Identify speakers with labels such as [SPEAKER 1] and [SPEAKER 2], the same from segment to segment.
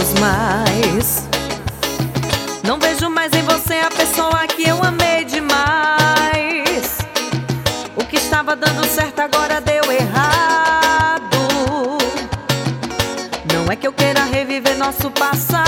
[SPEAKER 1] conhecemos mais. Não vejo mais em você a pessoa que eu amei demais. O que estava dando certo agora deu errado. Não é que eu queira reviver nosso passado.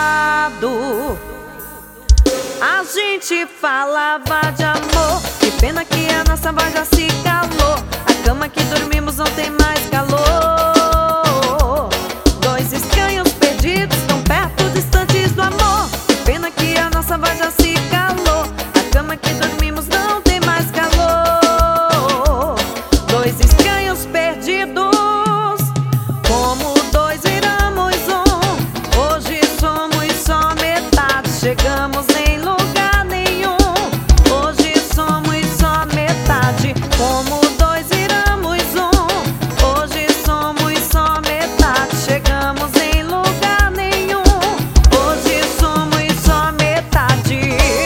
[SPEAKER 1] A gente falava de amor, que pena que a nossa voz já se calou. A cama que dormimos não tem mais calor. Dois estranhos perdidos tão perto, distantes do amor. Que pena que a nossa voz já se calou. A cama que dormimos não tem mais calor. Dois estranhos perdidos, como dois viramos um. Hoje somos só metade, chegamos em lugar nenhum. Hoje somos só metade, como dois viramos um. Hoje somos só metade, chegamos em lugar nenhum. Hoje somos só metade.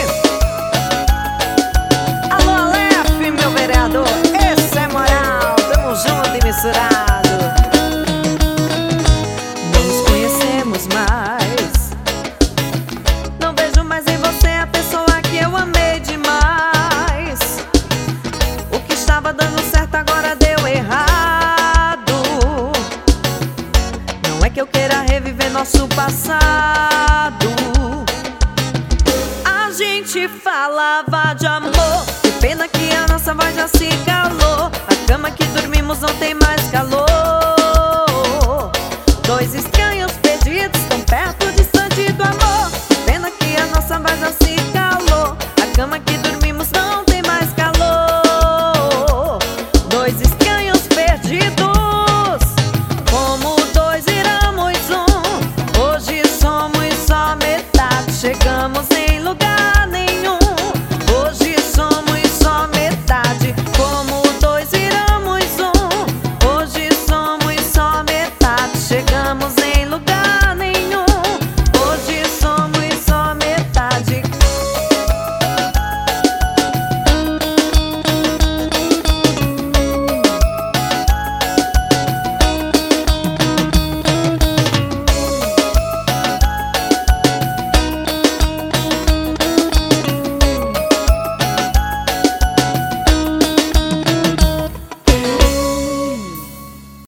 [SPEAKER 1] Alô, Aleph, meu vereador, esse é moral, tamo junto e misturado. Não nos conhecemos mais. Não vejo mais em você a pessoa que eu amei demais. O que estava dando certo agora deu errado. Não é que eu queira reviver nosso passado. A gente falava de amor, que pena que a nossa voz já se calou.